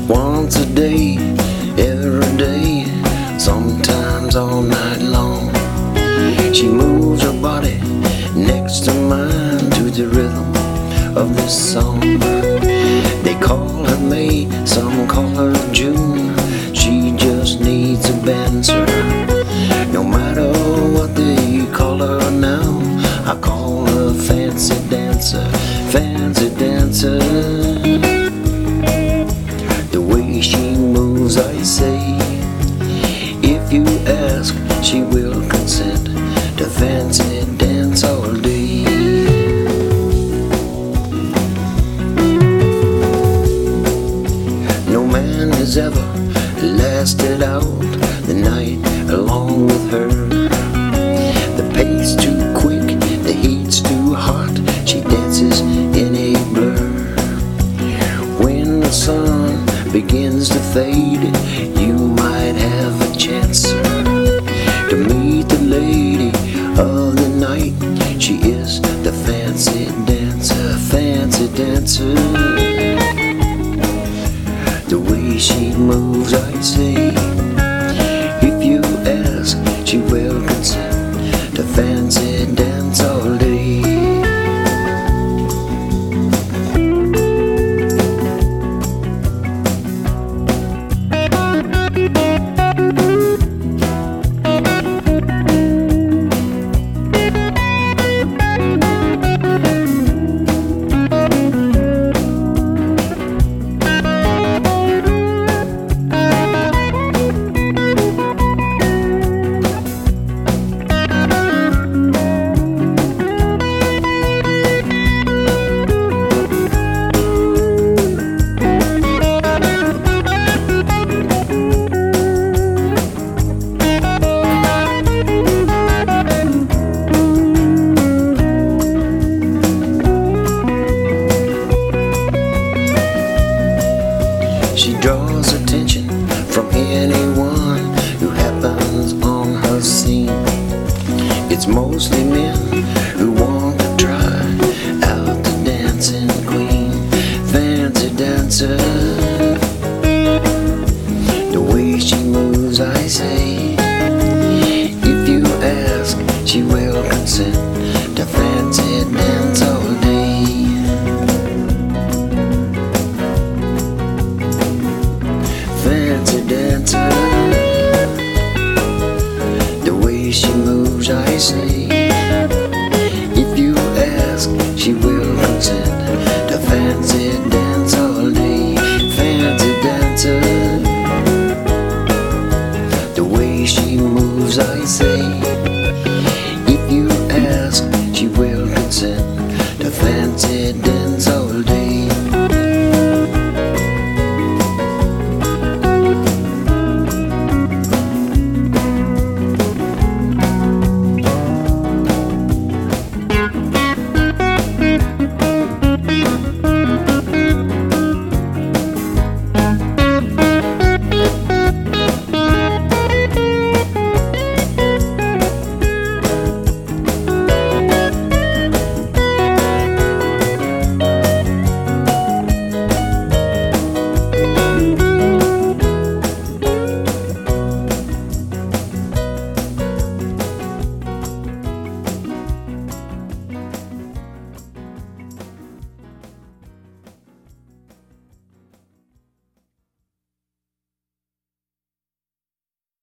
Once a day, every day, sometimes all night long. She moves her body next to mine to the rhythm of this song. They call her May, some call her June. She just needs a dancer. No matter what they call her now, I call her fancy dancer, fancy dancer. The way she moves, I say, if you ask, she will consent to fancy dance all day. No man has ever lasted out the night along with her. The pace too quick, the heat's too hot, she dances in a blur. When the sun begins to fade, you might have a chance, sir, to meet the lady of the night. She is the fancy dancer, fancy dancer. The way she moves, I say, if you ask, she will consent to fancy dance all day. She draws attention from anyone who happens on her scene. It's mostly men who want to try out the dancing queen, fancy dancer.